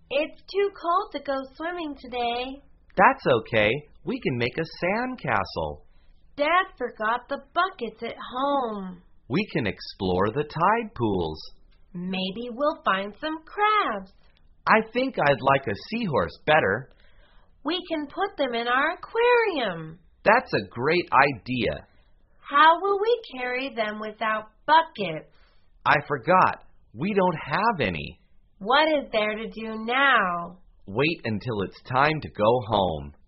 It's too cold to go swimming today. That's okay. We can make a sand castle. Dad forgot the buckets at home. We can explore the tide pools. Maybe we'll find some crabs. I think I'd like a seahorse better. We can put them in our aquarium. That's a great idea. How will we carry them without buckets? I forgot. We don't have any. What is there to do now? Wait until it's time to go home.